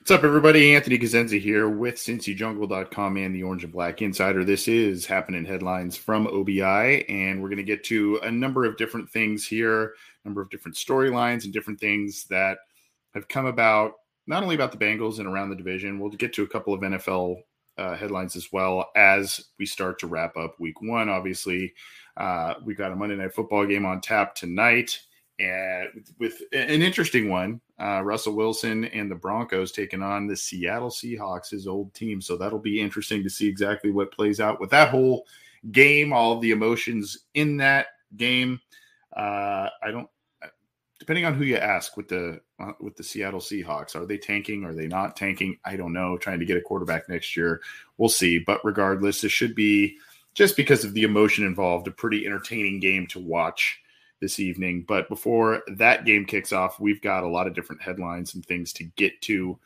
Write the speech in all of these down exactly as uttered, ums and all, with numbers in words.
What's up, everybody? Anthony Cosenza here with Cincy Jungle dot com and the Orange and Black Insider. This is Happening Headlines from O B I, and we're going to get to a number of different things here, a number of different storylines and different things that have come about, not only about the Bengals and around the division. We'll get to a couple of N F L uh, headlines as well as we start to wrap up week one. Obviously, uh, we've got a Monday Night Football game on tap tonight. And with an interesting one, uh, Russell Wilson and the Broncos taking on the Seattle Seahawks, his old team. So that'll be interesting to see exactly what plays out with that whole game, all of the emotions in that game. Uh, I don't, depending on who you ask with the uh, with the Seattle Seahawks, are they tanking? Are they not tanking? I don't know. Trying to get a quarterback next year, we'll see. But regardless, this should be, just because of the emotion involved, a pretty entertaining game to watch this evening. But before that game kicks off, we've got a lot of different headlines and things to get to,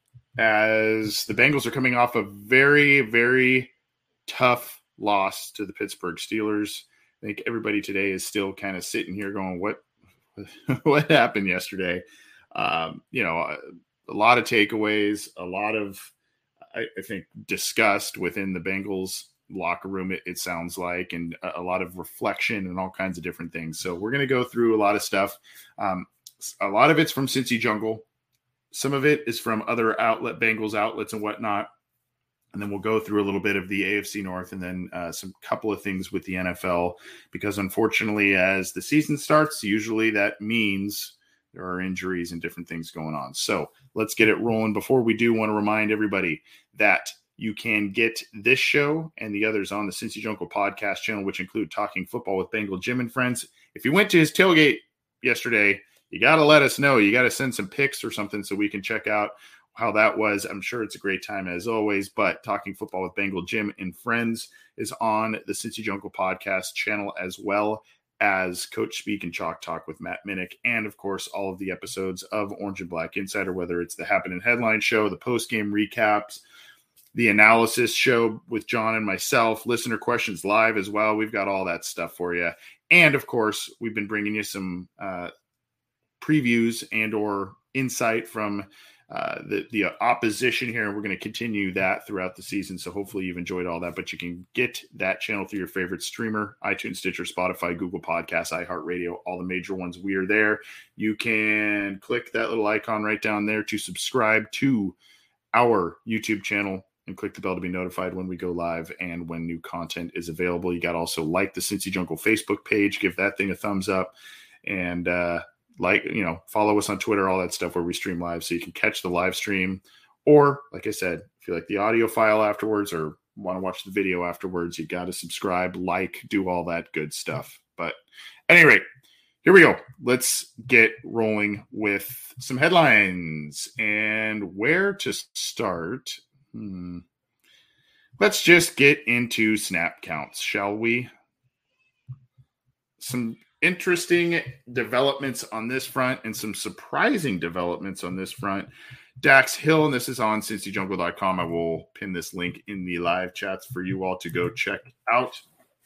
as the Bengals are coming off a very, very tough loss to the Pittsburgh Steelers. I think everybody today is still kind of sitting here going, what, what happened yesterday? Um, you know, a, a lot of takeaways, a lot of, I, I think, disgust within the Bengals locker room, it, it sounds like, and a, a lot of reflection and all kinds of different things. So we're going to go through a lot of stuff. Um, a lot of it's from Cincy Jungle. Some of it is from other outlet, Bengals outlets and whatnot. And then we'll go through a little bit of the A F C North and then uh, some couple of things with the N F L, because unfortunately, as the season starts, usually that means there are injuries and different things going on. So let's get it rolling. Before we do, want to remind everybody that you can get this show and the others on the Cincy Jungle podcast channel, which include Talking Football with Bengal Jim and Friends. If you went to his tailgate yesterday, you got to let us know. You got to send some pics or something so we can check out how that was. I'm sure it's a great time as always, but Talking Football with Bengal Jim and Friends is on the Cincy Jungle podcast channel, as well as Coach Speak and Chalk Talk with Matt Minnick. And of course, all of the episodes of Orange and Black Insider, whether it's the Happening Headline show, the post-game recaps, the analysis show with John and myself, listener questions live as well. We've got all that stuff for you. And of course, we've been bringing you some uh, previews and or insight from uh, the, the opposition here. And we're going to continue that throughout the season. So hopefully you've enjoyed all that, but you can get that channel through your favorite streamer: iTunes, Stitcher, Spotify, Google Podcasts, iHeartRadio, all the major ones. We are there. You can click that little icon right down there to subscribe to our YouTube channel and click the bell to be notified when we go live and when new content is available. You got to also like the Cincy Jungle Facebook page, give that thing a thumbs up, and uh, like, you know, follow us on Twitter, all that stuff where we stream live so you can catch the live stream. Or, like I said, if you like the audio file afterwards or want to watch the video afterwards, you got to subscribe, like, do all that good stuff. But at any rate, here we go. Let's get rolling with some headlines. And where to start? Hmm. Let's just get into snap counts, shall we? Some interesting developments on this front and some surprising developments on this front. Dax Hill, and this is on Cincy Jungle dot com. I will pin this link in the live chats for you all to go check out.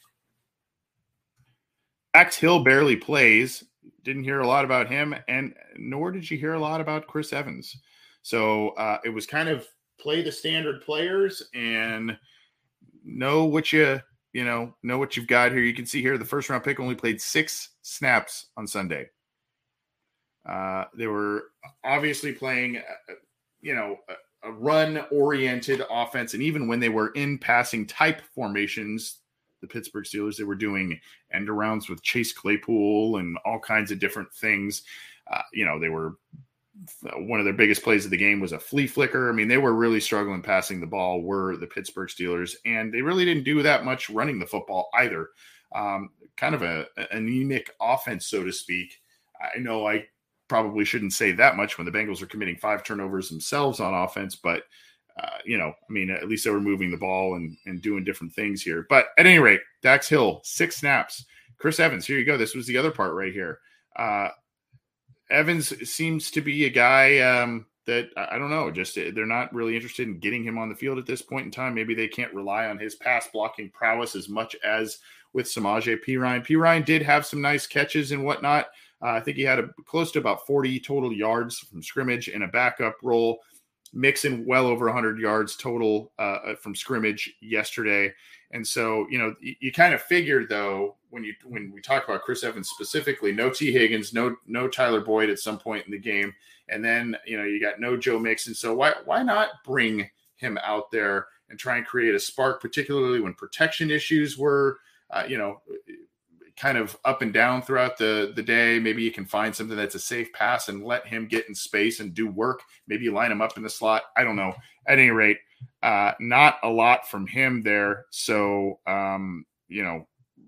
Dax Hill barely plays. Didn't hear a lot about him, and nor did you hear a lot about Chris Evans. So uh, it was kind of play the standard players and know what you, you know, know what you've got here. You can see here the first round pick only played six snaps on Sunday. Uh, they were obviously playing, uh, you know, a, a run-oriented offense. And even when they were in passing type formations, the Pittsburgh Steelers, they were doing end arounds with Chase Claypool and all kinds of different things. Uh, you know, they were, one of their biggest plays of the game was a flea flicker. I mean, they were really struggling passing the ball, were the Pittsburgh Steelers, and they really didn't do that much running the football either. Um, kind of a, an anemic offense, so to speak. I know I probably shouldn't say that much when the Bengals are committing five turnovers themselves on offense, but Uh, you know, I mean, at least they were moving the ball and, and doing different things here. But at any rate, Dax Hill, six snaps. Chris Evans, here you go. This was the other part right here. Uh, Evans seems to be a guy um, that, I don't know, just they're not really interested in getting him on the field at this point in time. Maybe they can't rely on his pass blocking prowess as much as with Samaje Perine. Perine did have some nice catches and whatnot. Uh, I think he had a, close to about forty total yards from scrimmage in a backup role. Mixon well over one hundred yards total uh, from scrimmage yesterday. And so, you know, you, you kind of figure, though, when you when we talk about Chris Evans specifically, no T. Higgins, no no Tyler Boyd at some point in the game. And then, you know, you got no Joe Mixon. So why why not bring him out there and try and create a spark, particularly when protection issues were, uh, you know, kind of up and down throughout the, the day. Maybe you can find something that's a safe pass and let him get in space and do work. Maybe you line him up in the slot. I don't know. At any rate, uh, not a lot from him there. So, um, you know,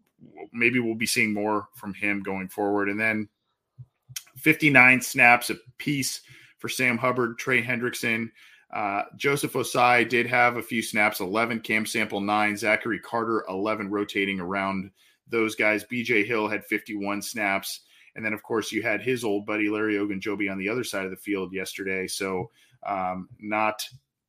maybe we'll be seeing more from him going forward. And then fifty-nine snaps a piece for Sam Hubbard, Trey Hendrickson. Uh, Joseph Osai did have a few snaps, eleven, Cam Sample nine, Zachary Carter eleven, rotating around those guys. B J Hill had fifty-one snaps. And then, of course, you had his old buddy Larry Ogunjobi on the other side of the field yesterday. So um, not,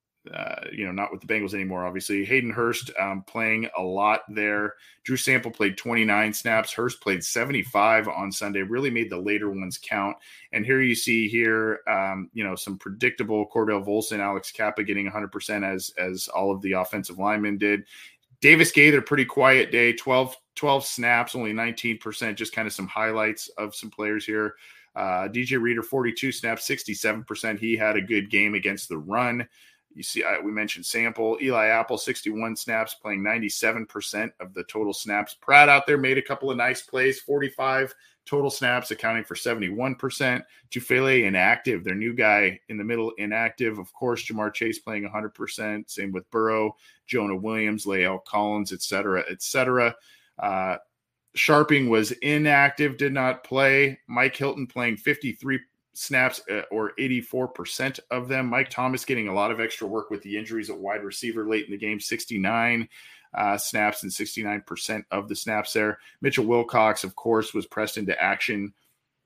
uh, you know, not with the Bengals anymore, obviously. Hayden Hurst um, playing a lot there. Drew Sample played twenty-nine snaps. Hurst played seventy-five on Sunday, really made the later ones count. And here you see here, um, you know, some predictable Cordell Volson, Alex Kappa getting one hundred percent as, as all of the offensive linemen did. Davis Gaither, pretty quiet day, twelve, twelve snaps, only nineteen percent, just kind of some highlights of some players here. Uh, D J Reader, forty-two snaps, sixty-seven percent. He had a good game against the run. You see, uh, we mentioned Sample. Eli Apple, sixty-one snaps, playing ninety-seven percent of the total snaps. Pratt out there made a couple of nice plays, forty-five total snaps, accounting for seventy-one percent. Tufele inactive, their new guy in the middle, inactive. Of course, Jamar Chase playing one hundred percent. Same with Burrow, Jonah Williams, Lael Collins, et cetera, et cetera. Uh, Sharping was inactive, did not play. Mike Hilton playing fifty-three snaps uh, or eighty-four percent of them. Mike Thomas getting a lot of extra work with the injuries at wide receiver late in the game, sixty-nine uh, snaps and sixty-nine percent of the snaps there. Mitchell Wilcox, of course, was pressed into action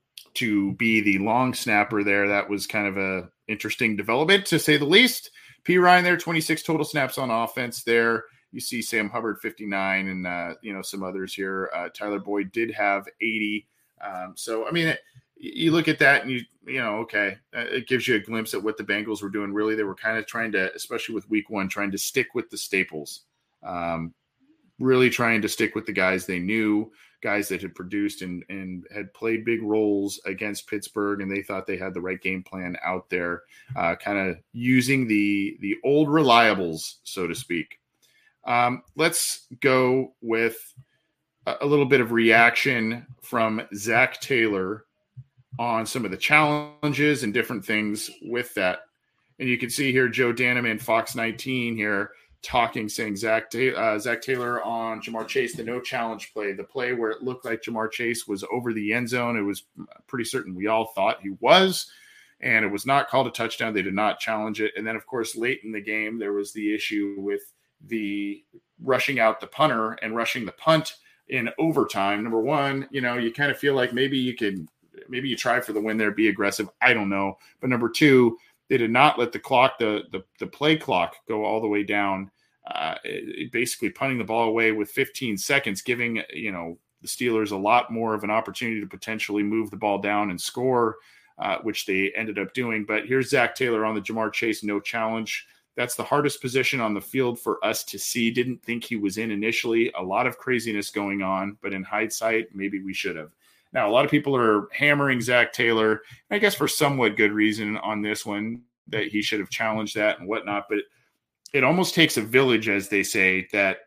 to be the long snapper there. That was kind of a interesting development, to say the least. P. Ryan there, twenty-six total snaps on offense there. You see Sam Hubbard, fifty-nine, and, uh, you know, some others here. Uh, Tyler Boyd did have eighty. Um, so, I mean, it, you look at that and you, you know, okay, it gives you a glimpse at what the Bengals were doing. Really, they were kind of trying to, especially with week one, trying to stick with the staples, um, really trying to stick with the guys they knew, guys that had produced and, and had played big roles against Pittsburgh. And they thought they had the right game plan out there, uh, kind of using the, the old reliables, so to speak. Um, let's go with a, a little bit of reaction from Zach Taylor on some of the challenges and different things with that. And you can see here Joe Danneman, Fox nineteen here, talking, saying Zach, uh, Zach Taylor on Jamar Chase, the no challenge play, the play where it looked like Jamar Chase was over the end zone. It was pretty certain we all thought he was, and it was not called a touchdown. They did not challenge it. And then, of course, late in the game, there was the issue with the rushing out the punter and rushing the punt in overtime. Number one, you know, you kind of feel like maybe you could, maybe you try for the win there, be aggressive. I don't know. But number two, they did not let the clock, the the, the play clock go all the way down, uh, it, basically punting the ball away with fifteen seconds, giving, you know, the Steelers a lot more of an opportunity to potentially move the ball down and score, uh, which they ended up doing. But here's Zach Taylor on the Jamar Chase no challenge. That's the hardest position on the field for us to see. Didn't think he was in initially. A lot of craziness going on, but in hindsight, maybe we should have. Now, a lot of people are hammering Zach Taylor, I guess for somewhat good reason on this one, that he should have challenged that and whatnot. But it almost takes a village, as they say, that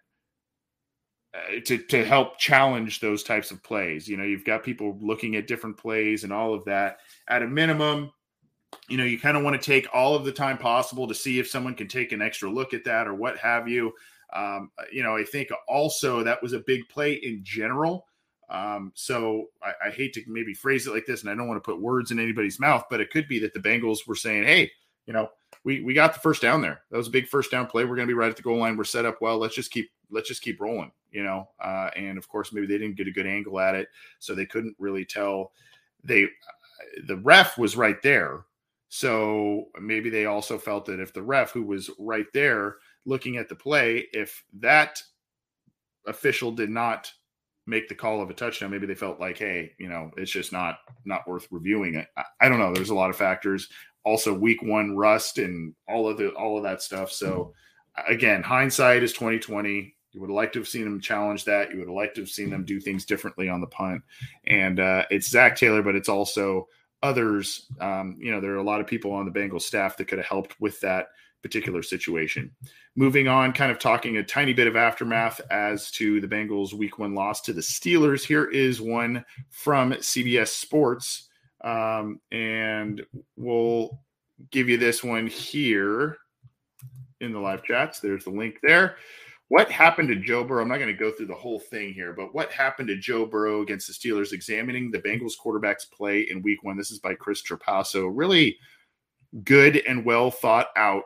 uh, to, to help challenge those types of plays. You know, you've got people looking at different plays and all of that. At a minimum, you know, you kind of want to take all of the time possible to see if someone can take an extra look at that or what have you. Um, you know, I think also that was a big play in general. Um, so I, I hate to maybe phrase it like this, and I don't want to put words in anybody's mouth, but it could be that the Bengals were saying, hey, you know, we, we got the first down there. That was a big first down play. We're going to be right at the goal line. We're set up well. Let's just keep, let's just keep rolling, you know? Uh, and of course, maybe they didn't get a good angle at it, so they couldn't really tell. They, the ref was right there. So maybe they also felt that if the ref, who was right there looking at the play, if that official did not make the call of a touchdown. Maybe they felt like, hey, you know, it's just not not worth reviewing it. I, I don't know. There's a lot of factors. Also, week one rust and all of the all of that stuff. So again, hindsight is twenty twenty. You would have liked to have seen them challenge that. You would have liked to have seen them do things differently on the punt. And uh, it's Zach Taylor, but it's also others. Um, you know, there are a lot of people on the Bengals staff that could have helped with that particular situation. Moving on, kind of talking a tiny bit of aftermath as to the Bengals week one loss to the Steelers. Here is one from C B S Sports. Um, and we'll give you this one here in the live chats. There's the link there. What happened to Joe Burrow? I'm not going to go through the whole thing here, but what happened to Joe Burrow against the Steelers, examining the Bengals quarterback's play in week one. This is by Chris Trapasso. Really good and well thought out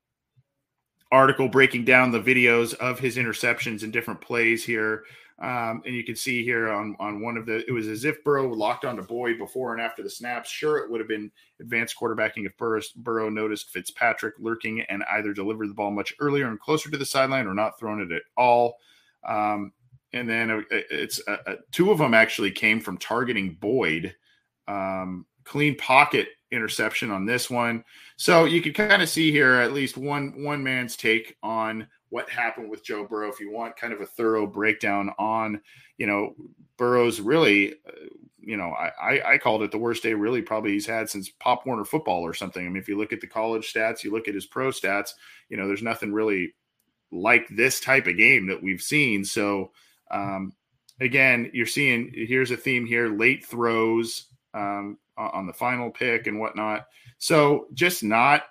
article breaking down the videos of his interceptions and different plays here. Um, and you can see here on, on one of the, it was as if Burrow locked onto Boyd before and after the snaps. Sure, it would have been advanced quarterbacking if Burrow, Burrow noticed Fitzpatrick lurking and either delivered the ball much earlier and closer to the sideline or not thrown it at all. Um, and then it's uh, uh, two of them actually came from targeting Boyd. Um, clean pocket interception on this one. So you can kind of see here at least one one man's take on what happened with Joe Burrow. If you want kind of a thorough breakdown on, you know, Burrow's really, uh, you know, I, I, I called it the worst day really probably he's had since Pop Warner football or something. I mean, if you look at the college stats, you look at his pro stats, you know, there's nothing really like this type of game that we've seen. So um, again, you're seeing, here's a theme here, late throws um, on the final pick and whatnot. So just not,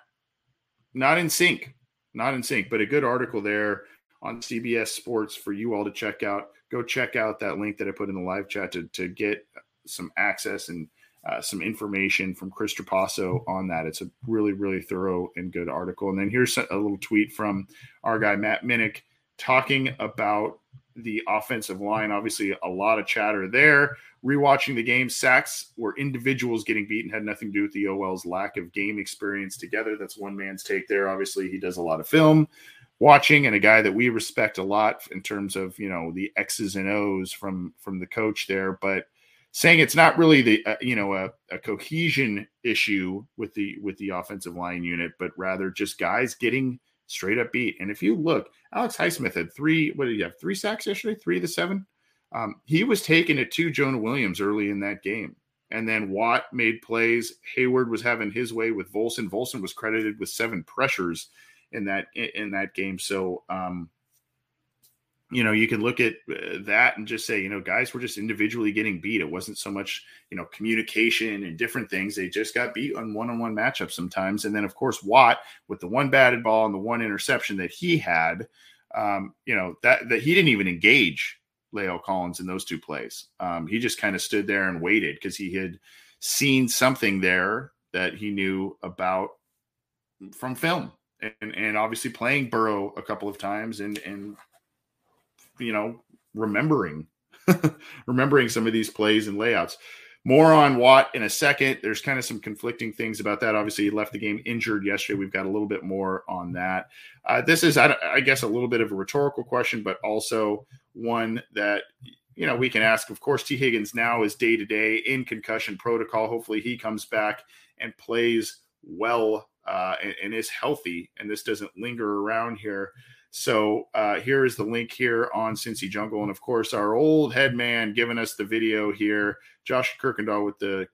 not in sync. Not in sync, but a good article there on C B S Sports for you all to check out. Go check out that link that I put in the live chat to, to get some access and uh, some information from Chris Trapasso on that. It's a really, really thorough and good article. And then here's a little tweet from our guy, Matt Minnick, talking about the offensive line. Obviously, a lot of chatter there. Rewatching the game, sacks where individuals getting beaten had nothing to do with the O L's lack of game experience together. That's one man's take there. Obviously, he does a lot of film watching and a guy that we respect a lot in terms of, you know, the X's and O's from, from the coach there, but saying it's not really the, uh, you know, a, a cohesion issue with the, with the offensive line unit, but rather just guys getting straight up beat. And if you look, Alex Highsmith had three, what did he have? Three sacks yesterday, three of the seven. Um, he was taking it to Jonah Williams early in that game. And then Watt made plays. Hayward was having his way with Volson. Volson was credited with seven pressures in that, in that game. So, um, you know, you can look at that and just say, you know, guys were just individually getting beat. It wasn't so much, you know, communication and different things. They just got beat on one-on-one matchups sometimes. And then, of course, Watt with the one batted ball and the one interception that he had, um, you know, that, that he didn't even engage La'el Collins in those two plays. Um, he just kind of stood there and waited because he had seen something there that he knew about from film and, and obviously playing Burrow a couple of times and, and, you know, remembering, remembering some of these plays and layouts. More on Watt in a second. There's kind of some conflicting things about that. Obviously, he left the game injured yesterday. We've got a little bit more on that. Uh, this is, I, I guess, a little bit of a rhetorical question, but also one that, you know, we can ask. Of course, T. Higgins now is day-to-day in concussion protocol. Hopefully he comes back and plays well uh, and, and is healthy, and this doesn't linger around here. So uh, here is the link here on Cincy Jungle. And, of course, our old head man giving us the video here, Josh Kirkendall with the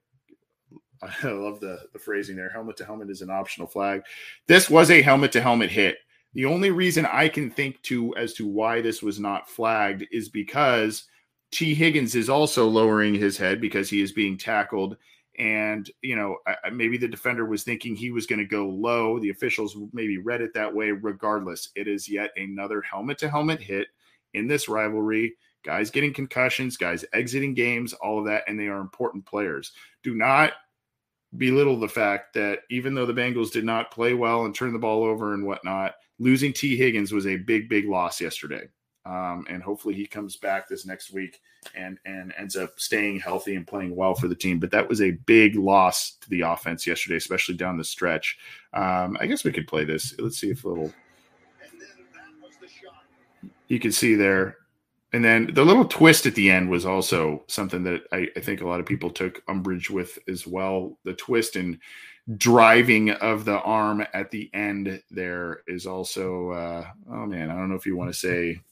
– I love the, the phrasing there. Helmet to helmet is an optional flag. This was a helmet to helmet hit. The only reason I can think to as to why this was not flagged is because T. Higgins is also lowering his head because he is being tackled. And, you know, maybe the defender was thinking he was going to go low. The officials maybe read it that way. Regardless, it is yet another helmet-to-helmet hit in this rivalry. Guys getting concussions, guys exiting games, all of that, and they are important players. Do not belittle the fact that even though the Bengals did not play well and turn the ball over and whatnot, losing T. Higgins was a big, big loss yesterday. Um, and hopefully he comes back this next week and, and ends up staying healthy and playing well for the team. But that was a big loss to the offense yesterday, especially down the stretch. Um, I guess we could play this. Let's see if a little – you can see there And then the little twist at the end was also something that I, I think a lot of people took umbrage with as well. The twist and driving of the arm at the end there is also, uh, oh man, I don't know if you want to say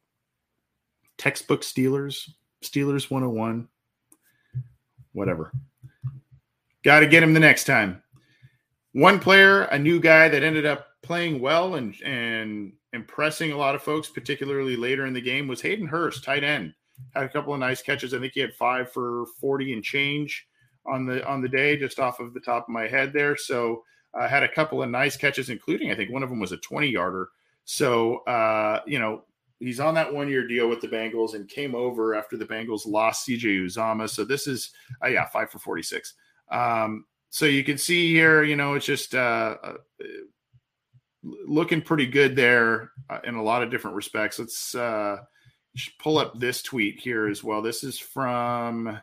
textbook Steelers, Steelers one oh one, whatever. Got to get him the next time. One player, a new guy that ended up playing well and and impressing a lot of folks, particularly later in the game, was Hayden Hurst, tight end. Had a couple of nice catches. I think he had five for forty and change on the on the day, just off of the top of my head there. So uh, had a couple of nice catches, including I think one of them was a twenty-yarder. So, uh, you know, he's on that one-year deal with the Bengals and came over after the Bengals lost C J Uzomah. So this is, uh, yeah, five for forty-six. Um, so you can see here, you know, it's just uh, uh, looking pretty good there uh, in a lot of different respects. Let's uh, pull up this tweet here as well. This is from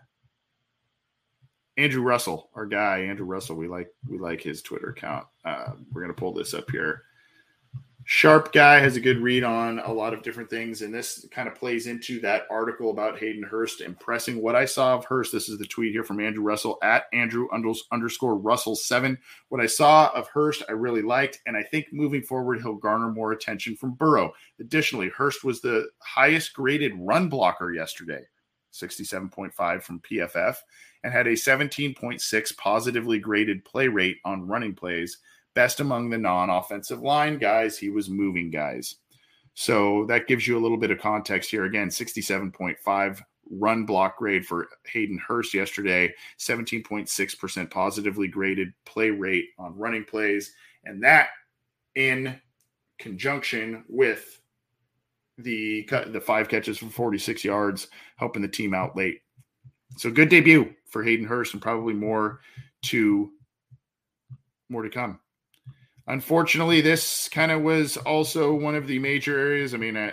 Andrew Russell, our guy, Andrew Russell. We like we like his Twitter account. Uh, we're going to pull this up here. Sharp guy, has a good read on a lot of different things, and this kind of plays into that article about Hayden Hurst impressing. What I saw of Hurst, this is the tweet here from Andrew Russell, at Andrew underscore Russell seven. What I saw of Hurst, I really liked, and I think moving forward, he'll garner more attention from Burrow. Additionally, Hurst was the highest graded run blocker yesterday, sixty-seven point five from P F F, and had a seventeen point six positively graded play rate on running plays. Best among the non-offensive line guys. He was moving guys. So that gives you a little bit of context here. Again, sixty-seven point five run block grade for Hayden Hurst yesterday, seventeen point six percent positively graded play rate on running plays. And that in conjunction with the, the five catches for forty-six yards, helping the team out late. So good debut for Hayden Hurst, and probably more to more to come. Unfortunately, this kind of was also one of the major areas. I mean, uh,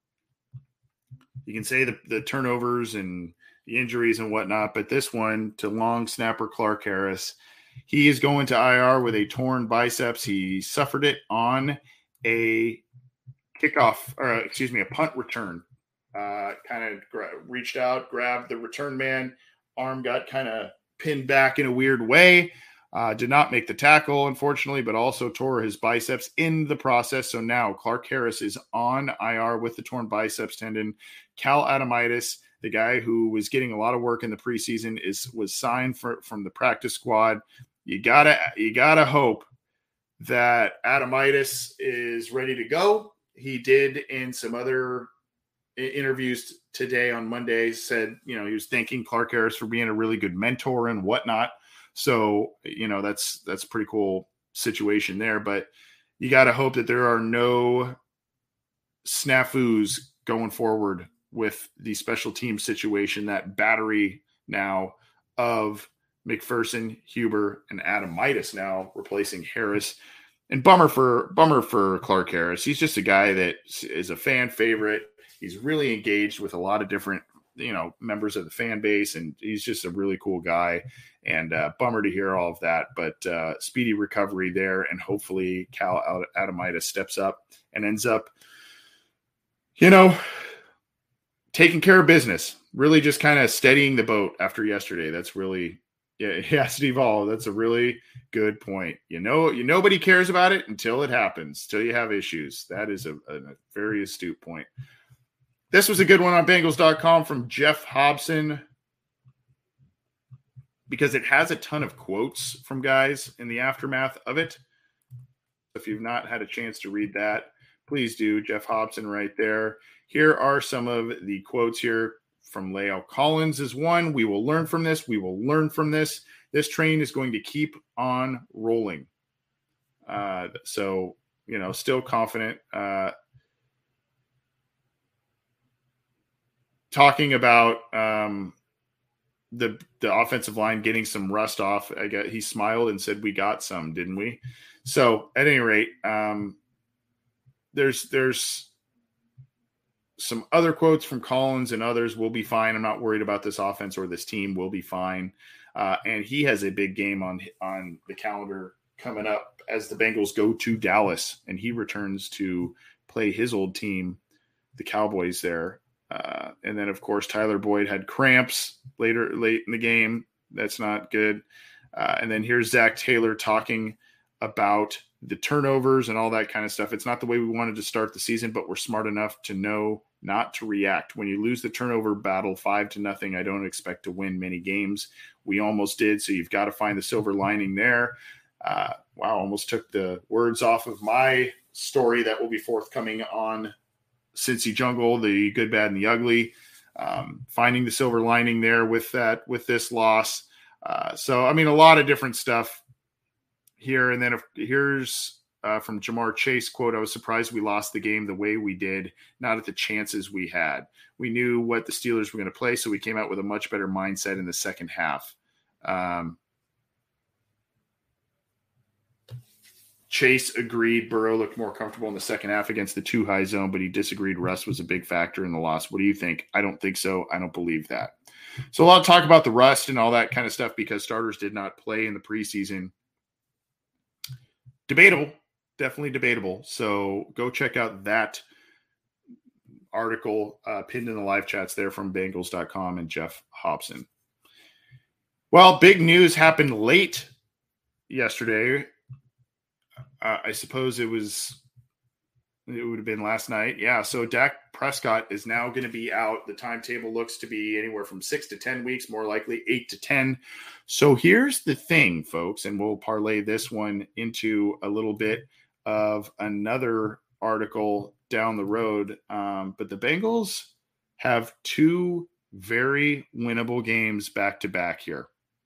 you can say the, the turnovers and the injuries and whatnot, but this one to long snapper Clark Harris, he is going to I R with a torn biceps. He suffered it on a kickoff, or excuse me, a punt return. Uh, kind of gra- reached out, grabbed the return man, arm got kind of pinned back in a weird way. Uh, did not make the tackle, unfortunately, but also tore his biceps in the process. So now Clark Harris is on I R with the torn biceps tendon. Cal Adamitis, the guy who was getting a lot of work in the preseason, is was signed for, from the practice squad. You gotta you gotta hope that Adamitis is ready to go. He did in some other interviews today on Monday said, you know, he was thanking Clark Harris for being a really good mentor and whatnot. So, you know, that's that's a pretty cool situation there. But you got to hope that there are no snafus going forward with the special team situation, that battery now of McPherson, Huber, and Adamitis now replacing Harris. And bummer for bummer for Clark Harris. He's just a guy that is a fan favorite. He's really engaged with a lot of different, you know, members of the fan base, and he's just a really cool guy. And uh, bummer to hear all of that, but uh, speedy recovery there, and hopefully Cal Adamitis steps up and ends up, you know, taking care of business. Really, just kind of steadying the boat after yesterday. That's really, yeah, yeah, Steve Hall. That's a really good point. You know, you nobody cares about it until it happens, till you have issues. That is a, a very astute point. This was a good one on Bengals dot com from Jeff Hobson, because it has a ton of quotes from guys in the aftermath of it. If you've not had a chance to read that, please do. Jeff Hobson right there. Here are some of the quotes here from La'el Collins is one. We will learn from this. We will learn from this. This train is going to keep on rolling. Uh, so, you know, still confident. Uh, talking about um, the the offensive line getting some rust off, I guess he smiled and said, "We got some, didn't we?" So, at any rate, um, there's there's some other quotes from Collins and others. We'll be fine. I'm not worried about this offense or this team. We'll be fine. Uh, and he has a big game on on the calendar coming up as the Bengals go to Dallas, and he returns to play his old team, the Cowboys there. Uh, and then, of course, Tyler Boyd had cramps later, late in the game. That's not good. Uh, and then here's Zach Taylor talking about the turnovers and all that kind of stuff. It's not the way we wanted to start the season, but we're smart enough to know not to react. When you lose the turnover battle five to nothing, I don't expect to win many games. We almost did, so you've got to find the silver lining there. Uh, wow, almost took the words off of my story that will be forthcoming on Cincy Jungle, the good, bad, and the ugly. Um, finding the silver lining there with that, with this loss. Uh, so, I mean, a lot of different stuff here. And then if, here's uh, from Jamar Chase quote, "I was surprised we lost the game the way we did, not at the chances we had. We knew what the Steelers were going to play, so we came out with a much better mindset in the second half." Um, Chase agreed Burrow looked more comfortable in the second half against the two high zone, but he disagreed Russ was a big factor in the loss. What do you think? I don't think so. I don't believe that. So a lot of talk about the rust and all that kind of stuff because starters did not play in the preseason. Debatable, definitely debatable. So go check out that article uh, pinned in the live chats there from Bengals dot com and Jeff Hobson. Well, big news happened late yesterday. Uh, I suppose it was, it would have been last night. Yeah. So Dak Prescott is now going to be out. The timetable looks to be anywhere from six to ten weeks, more likely eight to ten. So here's the thing, folks, and we'll parlay this one into a little bit of another article down the road. Um, but the Bengals have two very winnable games back to back here.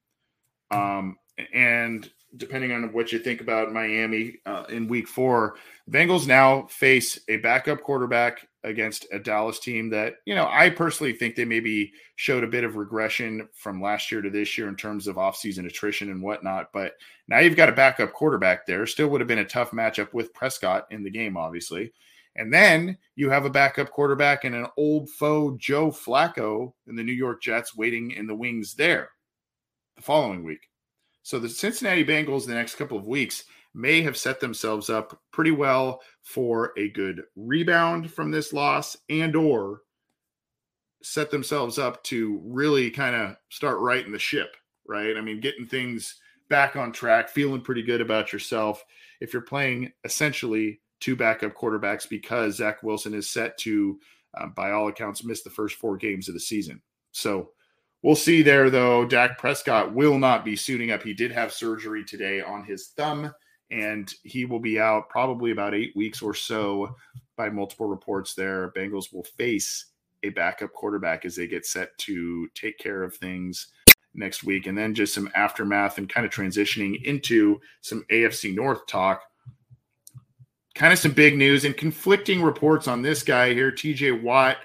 Um, and depending on what you think about Miami uh, in week four, the Bengals now face a backup quarterback against a Dallas team that, you know, I personally think they maybe showed a bit of regression from last year to this year in terms of offseason attrition and whatnot. But now you've got a backup quarterback there. Still would have been a tough matchup with Prescott in the game, obviously. And then you have a backup quarterback and an old foe, Joe Flacco, in the New York Jets waiting in the wings there the following week. So the Cincinnati Bengals the next couple of weeks may have set themselves up pretty well for a good rebound from this loss and or set themselves up to really kind of start righting the ship, right? I mean, getting things back on track, feeling pretty good about yourself if you're playing essentially two backup quarterbacks because Zach Wilson is set to, uh, by all accounts, miss the first four games of the season. So we'll see there, though. Dak Prescott will not be suiting up. He did have surgery today on his thumb, and he will be out probably about eight weeks or so by multiple reports there. Bengals will face a backup quarterback as they get set to take care of things next week. And then just some aftermath and kind of transitioning into some A F C North talk. Kind of some big news and conflicting reports on this guy here, T J Watt.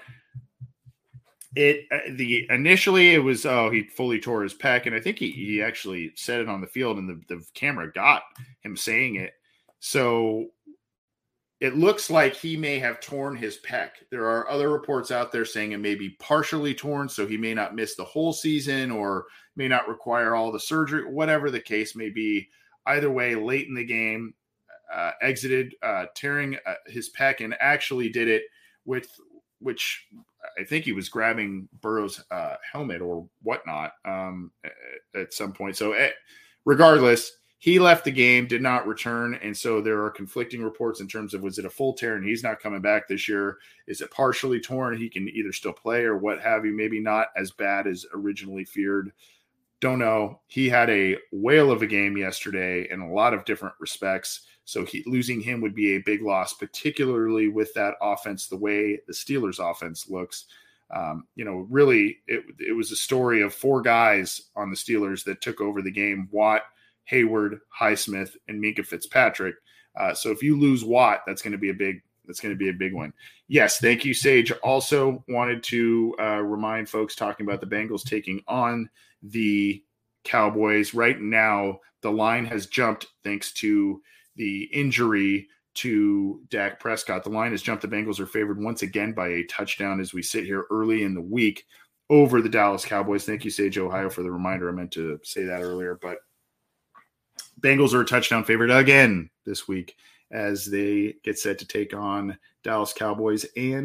It uh, the initially it was oh he fully tore his pec, and I think he, he actually said it on the field, and the, the camera got him saying it. So it looks like he may have torn his pec. There are other reports out there saying it may be partially torn, so he may not miss the whole season or may not require all the surgery, whatever the case may be. Either way, late in the game, uh, exited uh, tearing uh, his pec and actually did it with which. I think he was grabbing Burrow's uh, helmet or whatnot um, at, at some point. So at, regardless, he left the game, did not return. And so there are conflicting reports in terms of, was it a full tear and he's not coming back this year? Is it partially torn? He can either still play or what have you. Maybe not as bad as originally feared. Don't know. He had a whale of a game yesterday in a lot of different respects. So he, losing him would be a big loss, particularly with that offense, the way the Steelers offense looks. Um, you know, really, it, it was a story of four guys on the Steelers that took over the game: Watt, Hayward, Highsmith, and Minkah Fitzpatrick. Uh, so if you lose Watt, that's going to be a big that's going to be a big one. Yes, thank you, Sage. Also wanted to uh, remind folks talking about the Bengals taking on the Cowboys. Right now, the line has jumped thanks to the injury to Dak Prescott. The line has jumped. The Bengals are favored once again by a touchdown as we sit here early in the week over the Dallas Cowboys. Thank you, Sage Ohio, for the reminder. I meant to say that earlier, but Bengals are a touchdown favorite again this week as they get set to take on Dallas Cowboys and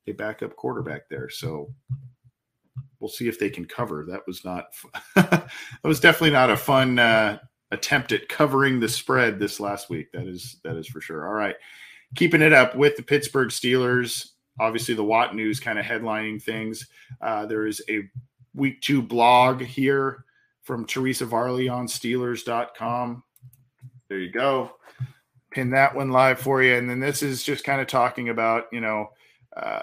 a backup quarterback there. So we'll see if they can cover. That was not that was definitely not a fun uh, attempt at covering the spread this last week. That is that is for sure. All right. Keeping it up with the Pittsburgh Steelers, obviously the Watt News kind of headlining things. Uh, there is a week two blog here from Teresa Varley on Steelers dot com. There you go. Pin that one live for you. And then this is just kind of talking about, you know, uh,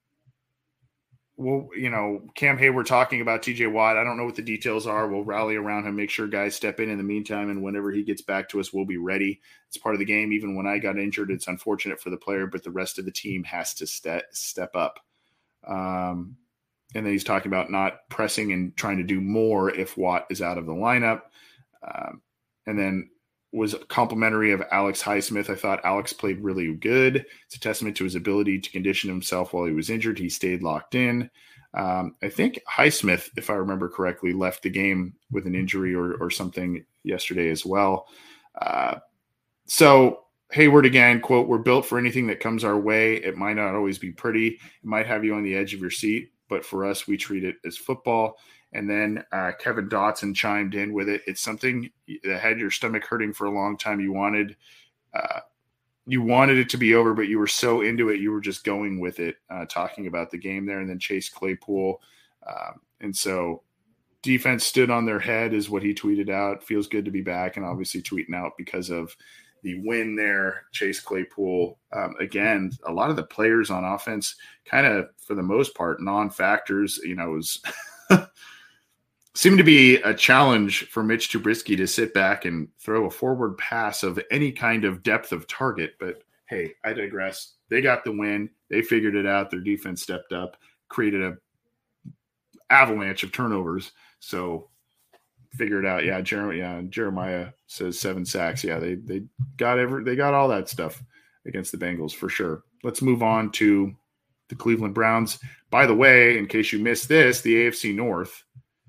well, you know, Cam Hayward talking about T J Watt. I don't know what the details are. We'll rally around him, make sure guys step in in the meantime. And whenever he gets back to us, we'll be ready. It's part of the game. Even when I got injured, it's unfortunate for the player, but the rest of the team has to step, step up. Um, and then he's talking about not pressing and trying to do more if Watt is out of the lineup. Um, and then was complimentary of Alex Highsmith. I thought Alex played really good. It's a testament to his ability to condition himself while he was injured. He stayed locked in. Um, I think Highsmith, if I remember correctly, left the game with an injury or, or something yesterday as well. Uh, so Hayward again, quote, "We're built for anything that comes our way. It might not always be pretty. It might have you on the edge of your seat, but for us, we treat it as football." And then uh, Kevin Dotson chimed in with it. It's something that had your stomach hurting for a long time. You wanted, uh, you wanted it to be over, but you were so into it, you were just going with it, uh, talking about the game there. And then Chase Claypool. Um, and so defense stood on their head is what he tweeted out. Feels good to be back. And obviously tweeting out because of the win there. Chase Claypool, um, again, a lot of the players on offense kind of, for the most part, non-factors, you know, was – seemed to be a challenge for Mitch Trubisky to sit back and throw a forward pass of any kind of depth of target. But hey, I digress. They got the win. They figured it out. Their defense stepped up, created a avalanche of turnovers. So figure it out. Yeah, Jer- yeah. Jeremiah says seven sacks. Yeah, they they got every they got all that stuff against the Bengals for sure. Let's move on to the Cleveland Browns. By the way, in case you missed this, the A F C North.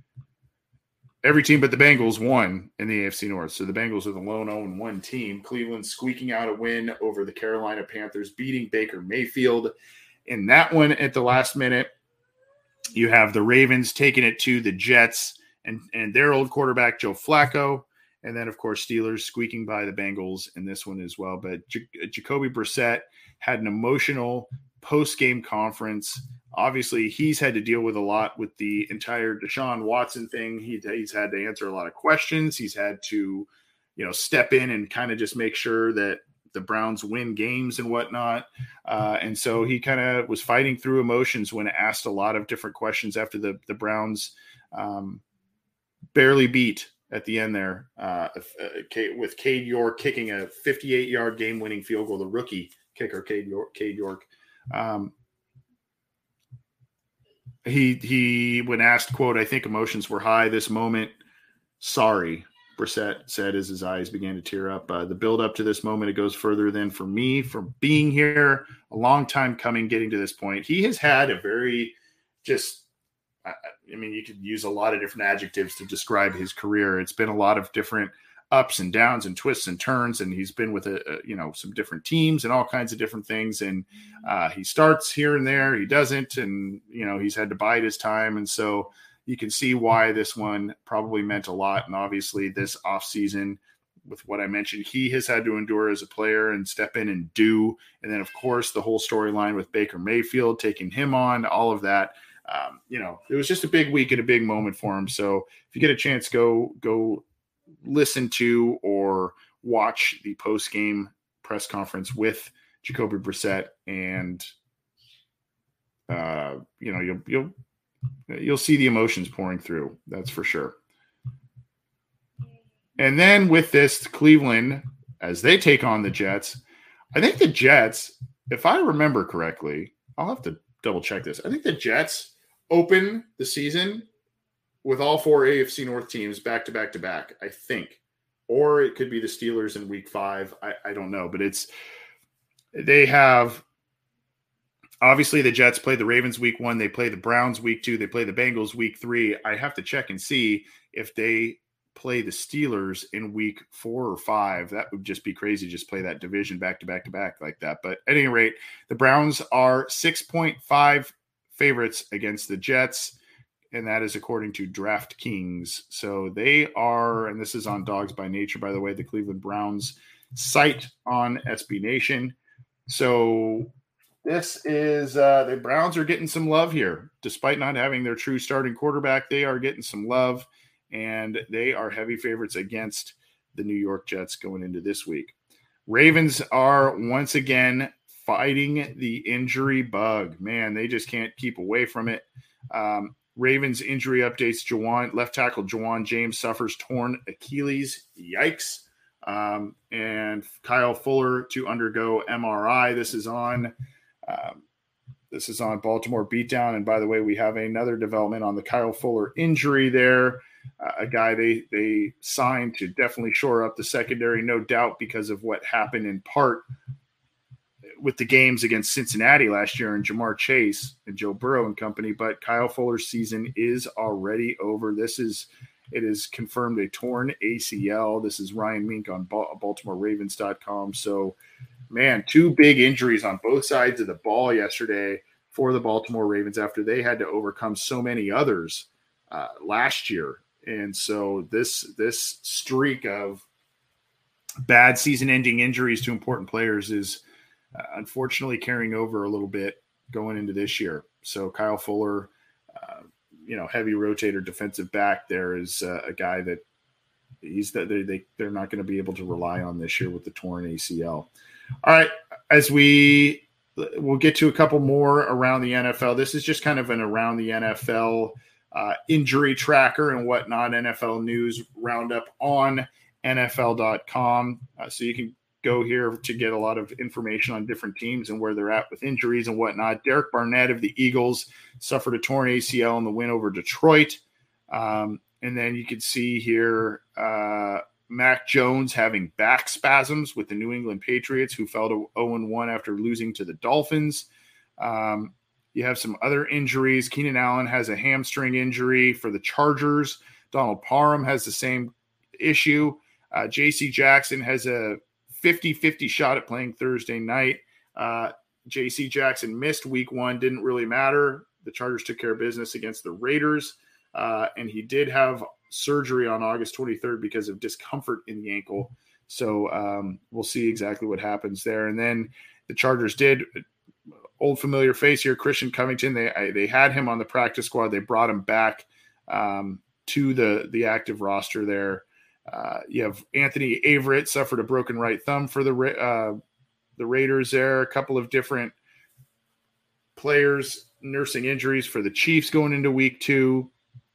Every team but the Bengals won in the A F C North. So the Bengals are the lone oh and one team. Cleveland squeaking out a win over the Carolina Panthers, beating Baker Mayfield. In that one at the last minute, you have the Ravens taking it to the Jets and, and their old quarterback, Joe Flacco. And then, of course, Steelers squeaking by the Bengals in this one as well. But J- Jacoby Brissett had an emotional post-game conference. Obviously, he's had to deal with a lot with the entire Deshaun Watson thing. He, he's had to answer a lot of questions. He's had to, you know, step in and kind of just make sure that the Browns win games and whatnot. Uh, and so he kind of was fighting through emotions when asked a lot of different questions after the, the Browns um, barely beat at the end there uh, with Cade York kicking a fifty-eight-yard game-winning field goal, the rookie kicker, Cade York. Cade York. Um, He he when asked, quote, "I think emotions were high this moment. Sorry," Brissett said as his eyes began to tear up. Uh, the build up to this moment, it goes further than for me from being here, a long time coming, getting to this point. He has had a very just, I, I mean, you could use a lot of different adjectives to describe his career. It's been a lot of different ups and downs and twists and turns. And he's been with, a, a you know, some different teams and all kinds of different things. And uh, he starts here and there, he doesn't. And, you know, he's had to bide his time. And so you can see why this one probably meant a lot. And obviously this offseason with what I mentioned, he has had to endure as a player and step in and do. And then, of course, the whole storyline with Baker Mayfield, taking him on, all of that. Um, you know, it was just a big week and a big moment for him. So if you get a chance, go, go, listen to or watch the post-game press conference with Jacoby Brissett, and uh, you know you'll you'll you'll see the emotions pouring through. That's for sure. And then with this, Cleveland, as they take on the Jets, I think the Jets, if I remember correctly, I'll have to double check this. I think the Jets open the season with all four A F C North teams back to back to back, I think. Or it could be the Steelers in week five. I, I don't know. But it's they have obviously the Jets play the Ravens week one. They play the Browns week two. They play the Bengals week three. I have to check and see if they play the Steelers in week four or five. That would just be crazy. Just play that division back to back to back like that. But at any rate, the Browns are six point five favorites against the Jets, and that is according to DraftKings. So they are, and this is on Dogs by Nature, by the way, the Cleveland Browns site on S B Nation. So this is, uh, the Browns are getting some love here. Despite not having their true starting quarterback, they are getting some love, and they are heavy favorites against the New York Jets going into this week. Ravens are once again fighting the injury bug. Man, they just can't keep away from it. Um, Ravens injury updates. Jawan, left tackle Jawan James suffers torn Achilles. Yikes. Um, and Kyle Fuller to undergo M R I. This is on um, this is on Baltimore Beatdown. And by the way, we have another development on the Kyle Fuller injury there. Uh, a guy they they signed to definitely shore up the secondary, no doubt, because of what happened in part with the games against Cincinnati last year and Jamar Chase and Joe Burrow and company. But Kyle Fuller's season is already over. This is it is confirmed a torn A C L. This is Ryan Mink on Baltimore Ravens dot com. So, man, two big injuries on both sides of the ball yesterday for the Baltimore Ravens after they had to overcome so many others uh, last year. And so this this streak of bad season-ending injuries to important players is uh, unfortunately carrying over a little bit going into this year. So Kyle Fuller, uh, you know, heavy rotator defensive back there is uh, a guy that he's that they, they they're not going to be able to rely on this year with the torn A C L. All right, as we we'll get to a couple more around the N F L. This is just kind of an around the N F L uh, injury tracker and whatnot, N F L news roundup on N F L dot com. Uh, so you can go here to get a lot of information on different teams and where they're at with injuries and whatnot. Derek Barnett of the Eagles suffered a torn A C L in the win over Detroit. Um, and then you can see here uh, Mac Jones having back spasms with the New England Patriots, who fell to oh and one after losing to the Dolphins. Um, you have some other injuries. Keenan Allen has a hamstring injury for the Chargers. Donald Parham has the same issue. Uh, J C Jackson has a fifty-fifty shot at playing Thursday night. Uh, J C Jackson missed week one. Didn't really matter. The Chargers took care of business against the Raiders. Uh, and he did have surgery on August twenty-third because of discomfort in the ankle. So um, we'll see exactly what happens there. And then the Chargers did, old familiar face here, Christian Covington. They they had him on the practice squad. They brought him back um, to the, the active roster there. Uh, you have Anthony Averett suffered a broken right thumb for the uh, the Raiders there. A couple of different players nursing injuries for the Chiefs going into week two.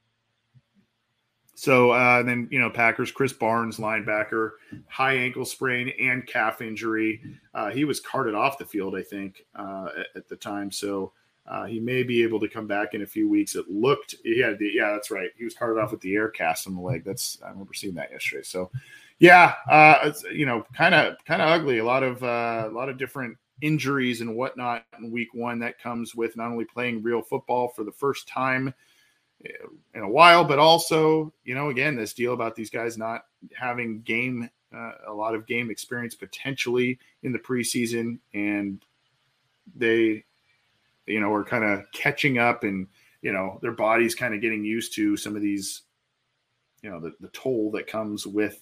So uh, then, you know, Packers, Chris Barnes, linebacker, high ankle sprain and calf injury. Uh, he was carted off the field, I think, uh, at, at the time. So uh, he may be able to come back in a few weeks. It looked, yeah, the, yeah, that's right. He was carted off with the air cast on the leg. That's, I remember seeing that yesterday. So, yeah, uh, it's, you know, kind of, kind of ugly. A lot of, uh, a lot of different injuries and whatnot in week one that comes with not only playing real football for the first time in a while, but also, you know, again, this deal about these guys not having game, uh, a lot of game experience potentially in the preseason, and they, you know, are kind of catching up, and, you know, their body's kind of getting used to some of these, you know, the, the toll that comes with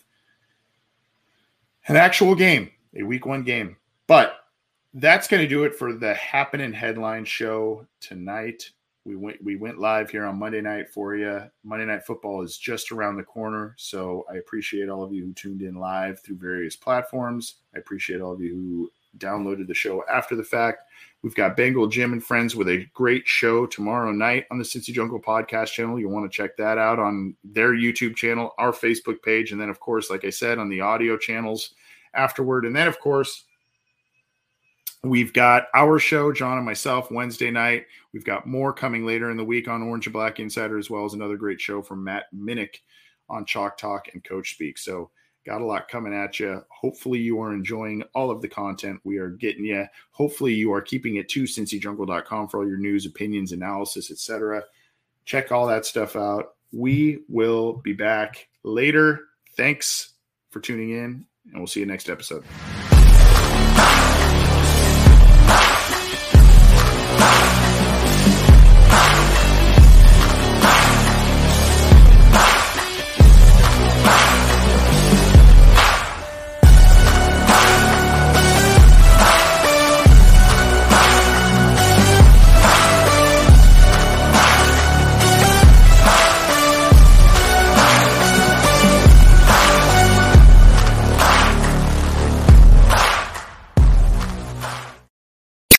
an actual game, a week one game. But that's going to do it for the Happening Headline show tonight. We went we went live here on Monday night for you. Monday Night Football is just around the corner, so I appreciate all of you who tuned in live through various platforms. I appreciate all of you who downloaded the show after the fact. We've got Bengal Jim and Friends with a great show tomorrow night on the Cincy Jungle podcast channel. You'll want to check that out on their YouTube channel, our Facebook page, and then, of course, like I said, on the audio channels afterward. And then, of course, we've got our show, John and myself, Wednesday night. We've got more coming later in the week on Orange and Black Insider, as well as another great show from Matt Minnick on Chalk Talk and Coach Speak. So got a lot coming at you. Hopefully you are enjoying all of the content we are getting you. Hopefully you are keeping it to cincy jungle dot com for all your news, opinions, analysis, et cetera. Check all that stuff out. We will be back later. Thanks for tuning in, and we'll see you next episode.